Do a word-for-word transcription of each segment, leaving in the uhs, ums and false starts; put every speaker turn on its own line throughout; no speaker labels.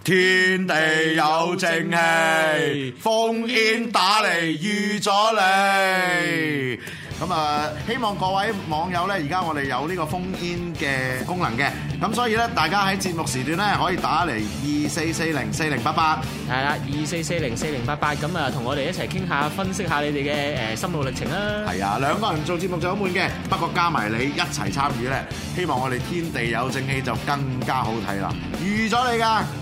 天地有正氣，烽煙打嚟預咗你。咁啊，希望各位網友咧，而家我哋有呢個烽煙嘅功能嘅，咁所以咧，大家喺節目時段咧可以打嚟二四四零四零八八，
係啦，二四四零四零八八，咁啊，同我哋一齊傾下，分析下你哋嘅誒心路歷程啦。
係啊，兩個人做節目就好悶嘅，不過加埋你一齊參與咧，希望我哋天地有正氣就更加好睇啦，預咗你㗎。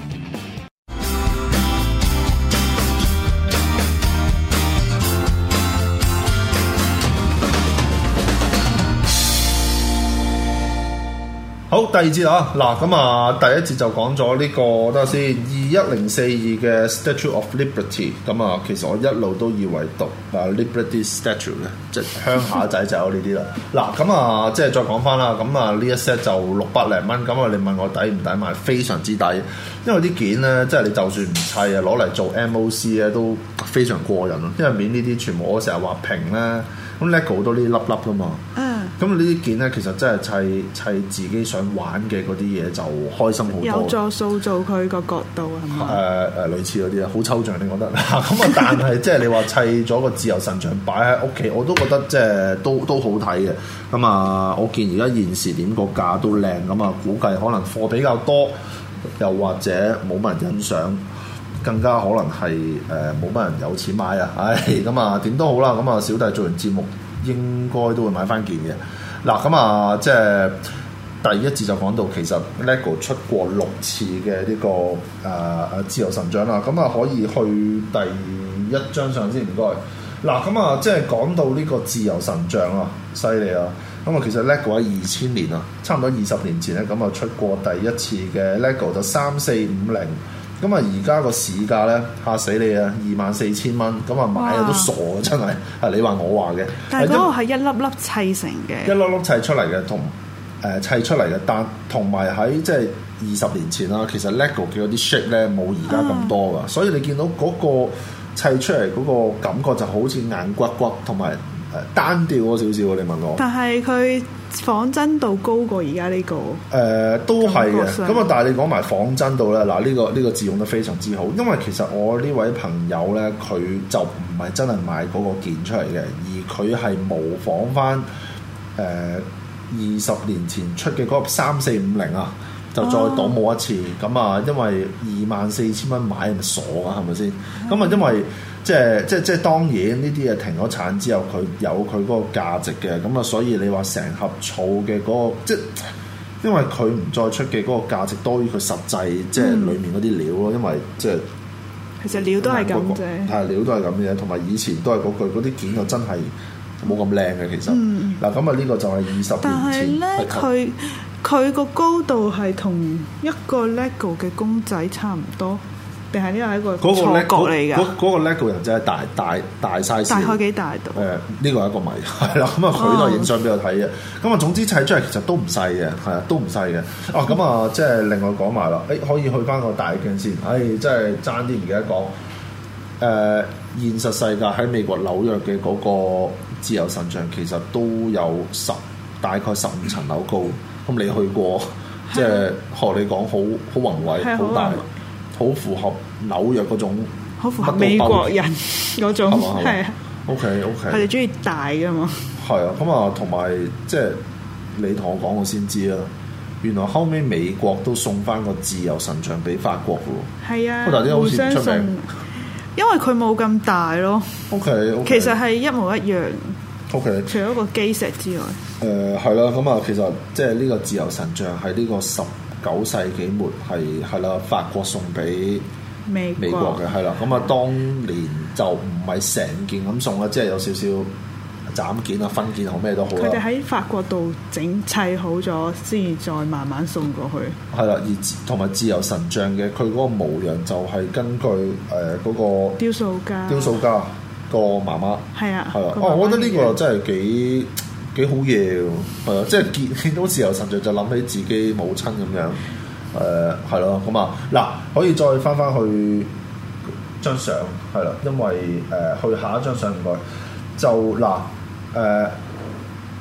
好，第二節啊，嗱咁啊，第一節就講咗呢個，等下先，二一零四二嘅 Statue of Liberty，咁啊，其實我一路都以為讀啊 Liberty Statue 咧，即係鄉下仔就有呢啲啦。嗱咁啊，即係再講翻啦，咁啊呢一 set 就六百零蚊，咁啊你問我抵唔抵買？非常之抵，因為啲件咧，即係你就算唔砌啊，攞嚟做 M O C 咧都非常過癮咯。因為面呢啲全部我成日話平咧，咁 LEGO 好多呢啲粒粒噶嘛。嗯。咁呢啲件咧，其實真係砌砌自己想玩嘅嗰啲嘢就開心好多。
有助塑造佢個角度係咪？
誒誒，類似嗰啲啊，好抽象，你覺得？咁啊，但係即係你話砌咗個自由神像擺喺屋企，我都覺得即係都都好睇嘅。咁啊，我見而家現時點個價都靚，咁啊，估計可能貨比較多，又或者冇乜人欣賞，更加可能係誒冇乜人有錢買啊！唉，咁啊點都好啦，咁啊小弟做完節目，應該都會買翻件嘅。嗱咁啊，即係第一節就講到，其實 LEGO 出過六次嘅呢、這個誒誒、呃、自由神像啦。咁啊，可以去第一張相先，唔該。嗱咁啊，即係講到呢個自由神像啊，犀利啊！咁啊，其實 LEGO 喺二千年啊，差唔多二十年前咧，咁啊出過第一次嘅 LEGO 就三四五零。咁啊，而家個市價咧嚇死你啊，二萬四千蚊，咁啊買啊都傻啊，真係係你話我話嘅。
但係嗰個係一粒粒砌成嘅，
一粒粒砌出嚟嘅，同誒、呃、砌出嚟嘅，但同埋喺即係二十年前啦，其實 LEGO 嘅嗰啲 shape 咧冇而家咁多噶，啊、所以你見到嗰個砌出嚟嗰個感覺就好似硬骨骨同埋誒單調咗少少。你問我，
但係佢仿真度高過而家呢個，誒、
呃、都係嘅。咁啊，但係你講埋仿真度咧，嗱呢、呢個呢、呢個字用得非常之好，因為其實我呢位朋友咧，佢就唔係真係買嗰個件出嚟嘅，而佢係模仿翻誒二十年前出嘅嗰個三四五零啊，就再倒模一次。咁啊、哦，因為二萬四千蚊買咪傻啊，係咪先？咁啊、嗯，因為即係即係即係當然呢啲嘢停咗產之後，佢有佢嗰個價值嘅，咁啊，所以你話成盒儲嘅嗰個，即係因為佢唔再出嘅嗰個價值多於佢實際，嗯、即係裡面嗰啲料咯，因為即係
其實料都係咁啫，
係料都係咁嘅，同埋以前都係嗰句嗰啲件就真係冇咁靚嘅，其實嗱咁啊，呢個就係二十年前，
但係咧佢佢個高度係同一個 LEGO 嘅公仔差唔多。定係呢個係一個錯覺嚟㗎？
嗰、那個 LEGO 人真係大大大 size，
大概幾大度？誒、
呃，呢、這個係一個謎，係啦。咁啊，佢都係影相俾我睇嘅。咁啊、哦，總之砌出嚟其實都唔細嘅，係啊，都唔細嘅。哦，咁啊，即係另外講埋啦。誒，可以去翻個大鏡先。唉，真係爭啲唔記得講。誒、呃，現實世界喺美國紐約嘅嗰個自由神像其實都有十大概十五層樓高。咁你去過？即係學你講，好好宏偉，好大。好符合紐約嗰種，
好符合美國人嗰種，係啊。
O K O K，
佢哋中意大㗎嘛。
係啊，咁啊，同埋即係你同我講，我先知啦。原來後尾美國都送翻個自由神像俾法國嘅喎。係啊，但係啲好似唔出名，
因為佢冇咁大咯。
O K O K，其
實係一模一樣。
O K，
除咗個基石之外。
誒係啦，咁啊，其實即係呢個自由神像喺呢個十九世紀末係係啦，法國送俾美美國嘅係啦，咁啊當年就唔係成件咁送啦，即係有少少斬件啊、分件好咩都好啦。
佢哋喺法國度整砌好咗，先至再慢慢送過去。
係啦，而同埋自由神像嘅佢嗰個模樣就係根據誒嗰、呃那個
雕塑家
雕塑家個媽媽係啊，係啊，哦，我覺得呢個真係幾〜幾好嘢喎，係啊，即係見見到自由神像就諗起自己母親咁樣，誒係咯，咁啊嗱，可以再翻翻去張相係啦，因為誒、呃、去下一張相唔該，就嗱誒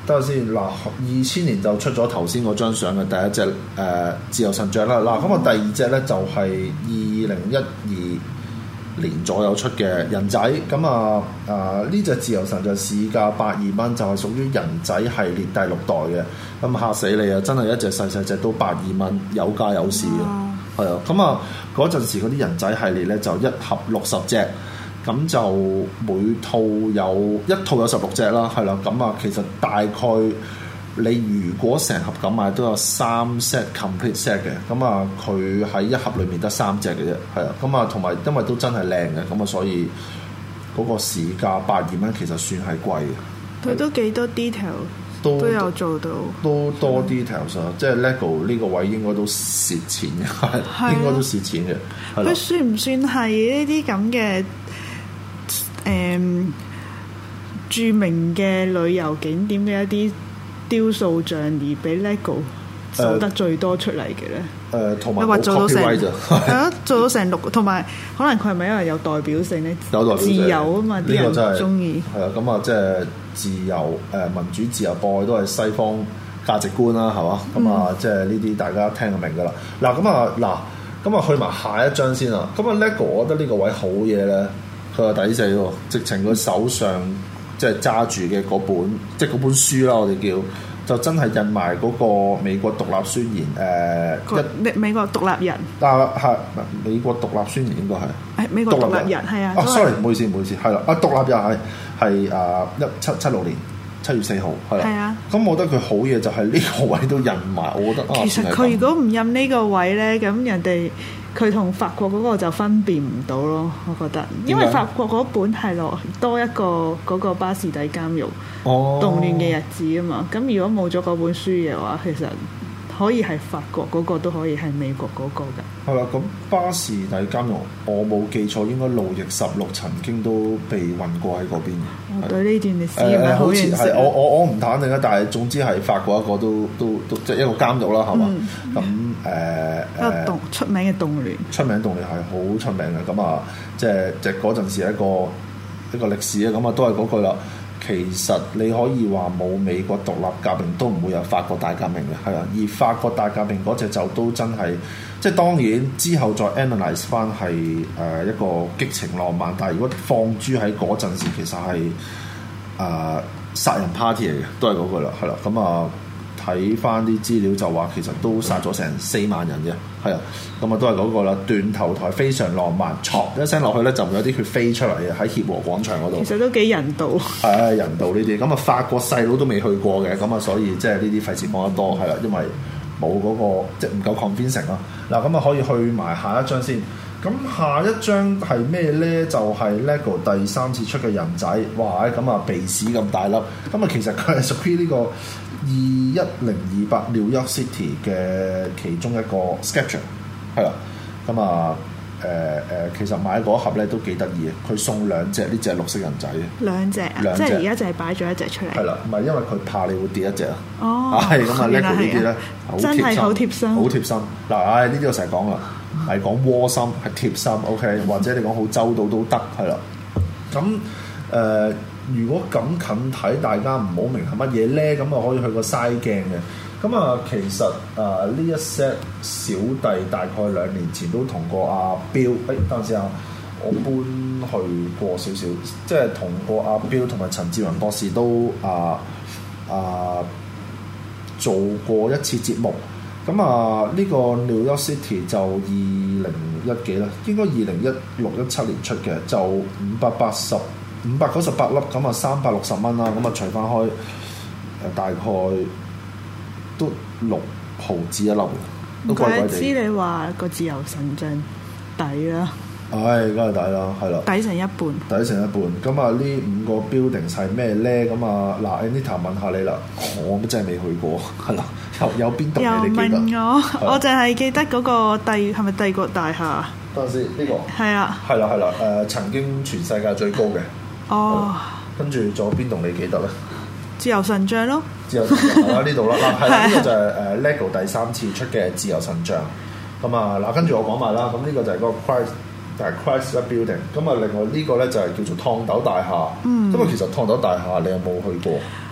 等下先嗱，二千年就出咗頭先嗰張相嘅第一隻誒、呃、自由神像啦。嗱，咁啊第二隻咧就係二零一二年左右出嘅人仔。咁啊啊呢隻自由神像市價百二蚊，就係屬於人仔系列第六代嘅。咁嚇死你啊！真係一隻細細隻都百二蚊，有價有市嘅。係啊，咁啊嗰陣時嗰啲人仔系列咧就一盒六十隻。咁就每套有一套有十六隻啦，係啦。咁啊，其實大概你如果成盒咁買都有三 set complete set 嘅。咁啊，佢喺一盒裏面得三隻嘅啫，係啊。咁啊，同埋因為都真係靚嘅，咁啊，所以嗰個市價百二蚊其實算係貴嘅。
佢都幾多 detail 都，都有做到，
都多 details 啊！即係 LEGO 呢個位應該都蝕錢嘅，係應該都蝕錢嘅。
佢算唔算係呢啲咁嘅？誒、嗯、著名嘅旅遊景點嘅一啲雕塑像而俾 LEGO 做得最多出嚟嘅咧？誒同埋話做到成係咯，做到成六，同埋可能佢係咪因為有代表性咧？
有代表性，
自由啊嘛，啲人中意
係啊。咁啊，即係自由誒、呃、民主自由博愛都係西方價值觀啦，係嘛？咁、嗯、啊，即係呢啲大家聽就明㗎啦。嗱咁啊，嗱咁啊，去埋下一張先啊。咁啊 LEGO 我覺得呢個位好嘢咧。佢話抵死喎，直情佢手上即係揸住嘅嗰本，即係嗰本書啦，我哋叫就真係印埋嗰個美國獨立宣言誒、呃、一
美國獨立人
啊係美國獨立宣言應該係
誒美國獨立人係啊。
啊 sorry 唔好意思唔好意思係啦啊獨立人係係啊一七七六年七月四號係啦。咁我覺得佢好嘢就係呢個位都印埋，我覺得
其實佢如果唔印呢個位咧，咁人哋。佢同法國嗰個就分辨唔到咯，我覺得，因為法國嗰本係落多一個嗰個巴士底監獄動亂嘅日子啊嘛，咁、哦、如果冇咗嗰本書嘅話，其實可以係法國嗰個，都可以係美國嗰個㗎。
係啦，咁巴士底監獄我冇記錯，應該路易十六曾經都被運過喺嗰邊。
我對呢段歷史唔係好認識。好似係
我我我唔肯定啊，但係總之係法國一個都都都即係一個監獄啦，係嘛？咁誒誒
動出名嘅動亂，
出名動亂係好出名嘅。咁啊，即係即係嗰陣時一個一個歷史啊。咁啊，都係嗰句啦。其實你可以話冇美國獨立革命都唔會有法國大革命嘅，係啊。而法國大革命嗰隻就都真係，即係當然之後再 analyse 翻係誒一個激情浪漫，但係如果放諸喺嗰陣時，其實係誒、呃、殺人 party 嚟嘅，都係嗰句啦，係啦。咁啊睇翻啲資料就話其實都殺咗成四萬人嘅，係啊。咁啊都係嗰個啦，斷頭台非常浪漫，唰一聲落去咧就會有啲血飛出嚟嘅喺協和廣場嗰度。
其實都幾人道。
係啊，人道呢啲。咁啊法國細佬都未去過嘅，咁啊所以即係呢啲費事講得多，係啦，因為冇嗰、嗰個即係唔夠 convincing 咯。嗱咁啊可以去埋下一張先。咁下一張係咩咧？就係、是、LEGO 第三次出嘅人仔，哇！咁啊鼻屎咁大粒。咁啊其實佢係屬於呢個二一零二八 New York City 嘅其中一個 sketcher， 係啦。咁啊誒誒，其實買嗰盒咧都幾得意嘅。佢送兩隻呢隻綠色人仔嘅。
兩隻啊！兩隻即係而家就係擺咗一隻出嚟。
係啦，唔係因為佢怕你會跌一隻啊。
哦。
係咁啊 LEGO 呢啲咧，
真係好貼心。
好貼心。嗱，唉呢啲我成日講啦。係講窩心，係貼心 ，OK，或者你講好周到都得，係啦。咁誒、呃，如果咁近睇，大家唔好明係乜嘢咧，咁啊可以去個嘥鏡嘅。咁啊，其實啊呢、呃、一 set 小弟大概兩年前都同過阿 Bill，誒等陣先啊，我搬去過少少，即係同過阿 Bill 同埋陳志雲博士都啊啊做過一次節目。咁啊，呢、這個 New York City 就二零一幾啦，應該二零一六一七年出嘅，就五百八十五百九十八粒，咁啊三百六十蚊啦，咁啊除翻開誒、呃、大概都六毫子一粒，都貴貴地。
知你話個自由神像抵啦，
唉，梗係抵啦，係啦，
抵成一半，
抵成一半。咁啊，呢五個 building 係咩咧？咁啊，嗱 Anita 問下你啦，我真係未去過，係啦。有有邊度你記得？又問我，
的我就係記得嗰個帝係咪帝國大廈？
等陣先，呢、這個
係啊，
係啦係啦，誒、呃、曾經全世界最高嘅。
哦，跟
住仲有邊棟你記得咧？
自由神像咯，
自由神像喺呢度啦，嗱係啦，呢、這個就係誒 LEGO 第三次出嘅自由神像。咁啊嗱，跟住我講埋啦，咁呢個就係嗰個 Christ，就係 Chrysler Building。咁啊，另外呢個咧就係叫做燙斗大廈。嗯，咁啊，其實燙斗大廈你有冇去過？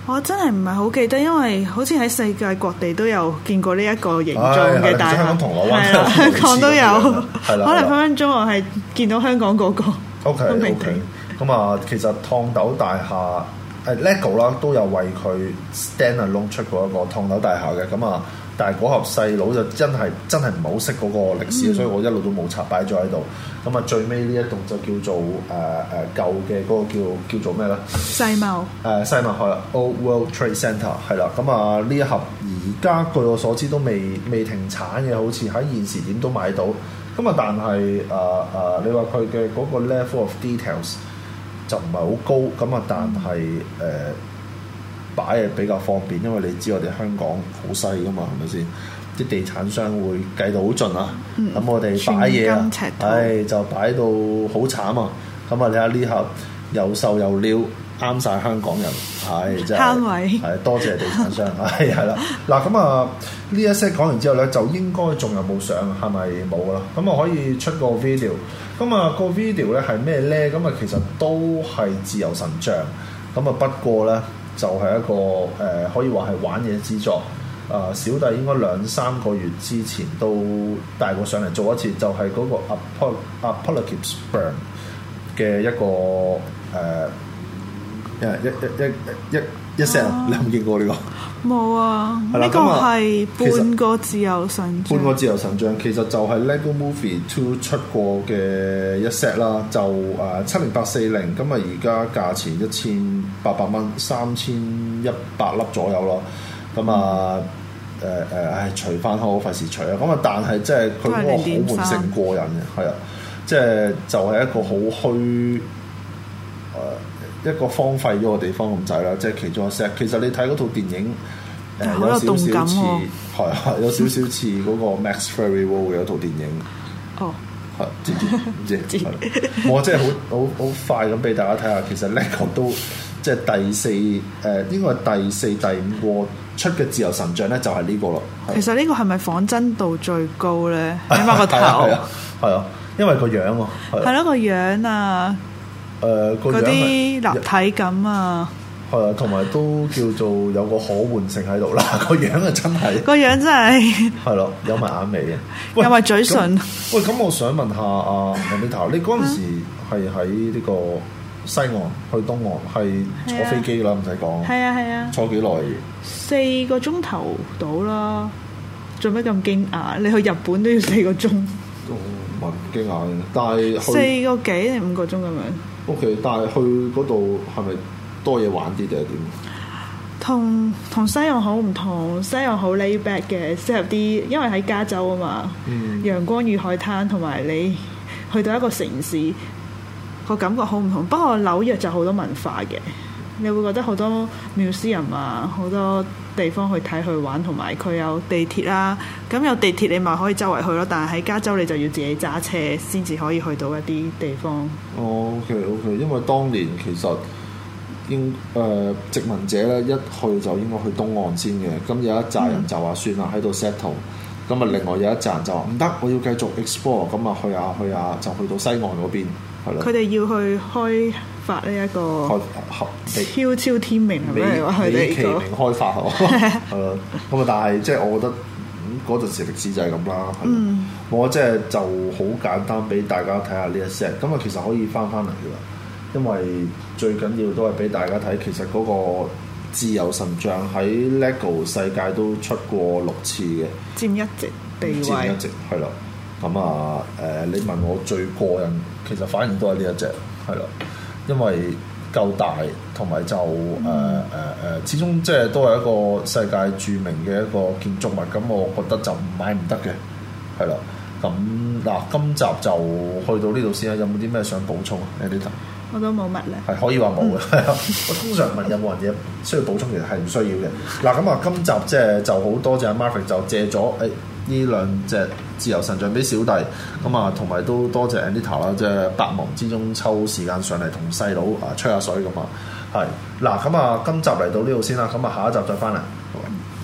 我真係唔係好記得，因為好似喺世界各地都有見過呢一個形狀嘅大廈，
香港銅鑼灣
係啊，香港都有，
係啦，
可能分分鐘我係見到香港嗰個。
OK OK，咁啊，其實燙斗大廈誒 LEGO 啦都有為佢 stand alone 出過一個燙斗大廈嘅，咁啊，但係嗰盒細佬就真係真係唔係好識嗰個歷史，嗯、所以我一路都冇插擺咗喺度。咁啊，最尾呢一棟就叫做誒誒、呃、舊嘅嗰個叫叫做咩咧？
世貿
誒世貿係啦 Old World Trade Centre 係啦。咁啊呢一盒而家據我所知都未未停產嘅，好似喺現時點都買到。咁啊，但係誒誒，你話佢嘅嗰個 level of details 就唔係好高。咁啊，但係誒、呃、擺係比較方便，因為你知我哋香港好細噶嘛，係咪先？啲地產商會計到好盡啊，咁、嗯、我哋擺嘢啊，唉就擺到好慘啊！咁啊，你睇下呢盒又瘦又溜，啱晒香港人，係真係
慳位，
係多謝地產商，係係啦。嗱咁啊，呢一 set 講完之後咧，就應該仲有冇相？係咪冇噶啦？咁我可以出個 video。咁啊，個 video 咧係咩咧？咁啊，其實都係自由神像。咁啊，不過咧就係、是、一個誒、呃，可以話係玩嘢之作。啊、呃，小弟應該兩三個月之前都帶過上嚟做一次，就係、是、嗰個 Apocalypse Burn 嘅一個誒、呃、一一一一一一 set 啊！你有冇見過呢、這個？
冇啊！呢個係半個自由神像。半個自由神像
其實就係 LEGO Movie Two 出過嘅一 set 啦，就誒七零八四零，咁啊而家價錢一千八百蚊，三千一百粒左右咯。咁啊〜、嗯誒誒，唉，除翻好，費事除啊！咁啊，但係即係佢嗰個好換性過癮嘅，係啊，即係就係、是、一個好虛誒、呃、一個荒廢咗嘅地方咁滯啦。即係其中一 set，其實你睇嗰套電影誒、呃、有少少似係啊，有少少似嗰個 Max Fury Road 嘅一套電影。哦，係知唔知？唔知。我即係好好好快咁俾大家睇下，其實 LEGO 都即係第四誒、呃，應該係第四、第五個。出嘅自由神像咧就係呢個咯。
其實呢個係咪仿真度最高咧？起碼個頭
係啊，係啊，因為個樣喎。
係咯，個樣啊。誒，嗰啲立體感啊。
係啊，同埋都叫做有個可換性喺度啦。個樣啊，真係。
個樣真係。係
咯，有埋眼眉嘅，
有埋嘴唇。
喂，咁我想問下阿 Anita，你嗰陣時係喺呢個西岸去東岸，係坐飛機啦，唔使講。
係啊係啊。
坐幾耐？
四個鐘頭到啦，做咩咁驚訝？你去日本都要四個鐘。
都唔係驚訝嘅，但係
四個幾定五個鐘咁樣。
O、okay, K， 但係去嗰度係咪多嘢玩啲定係點？
同同西岸好唔同，西岸好 lay back 嘅，適合啲，因為喺加州啊嘛，嗯、陽光與海灘，同埋你去到一個城市，個感覺好唔同。不過紐約就好多文化嘅。你會覺得好多 museum 啊，好多地方去睇去玩，同埋佢有地鐵啦。咁有地鐵你咪可以周圍去咯。但係喺加州你就要自己揸車先至可以去到一啲地方。
哦 OK OK，因為當年其實應誒、呃、殖民者咧一去就應該去東岸先嘅。咁有一紮人就話算啦，喺度 settle。咁啊，另外有一紮人就話唔得，我要繼續 explore。咁啊，去下去下就去到西岸嗰邊，係咯。
佢哋要去開發呢一個超超天明係咪話佢哋
美其名開發嗬？係咯。咁啊，但係即係我覺得嗰陣時歷史就係咁啦。嗯。我即係就好簡單俾大家睇下呢一 set。咁啊，其實可以翻翻嚟㗎啦。因為最緊要都係俾大家睇，其實嗰個自由神像喺 LEGO 世界都出過六次嘅，
佔一席地位。
佔一席係啦。咁啊誒，你問我最過癮，其實反而都係呢一隻係啦，因為夠大，同埋就誒誒誒，始終即係都係一個世界著名嘅一個建築物。咁我覺得就唔買唔得嘅，係啦。咁嗱，今集就去到呢度先啦。有冇啲咩想補充啊 Anita？
我都冇乜咧，
係可以話冇嘅。係啊，我通常問有冇人嘢需要補充，其實係唔需要嘅。嗱咁啊，今集即係就好多謝阿 Marvick 就借咗誒呢兩隻自由神像俾小弟，咁啊同埋都多謝 Anita 啦，即係百忙之中抽時間上嚟同細佬啊吹下水咁啊。係嗱咁啊，今集嚟到呢度先啦，咁啊下一集再翻嚟。好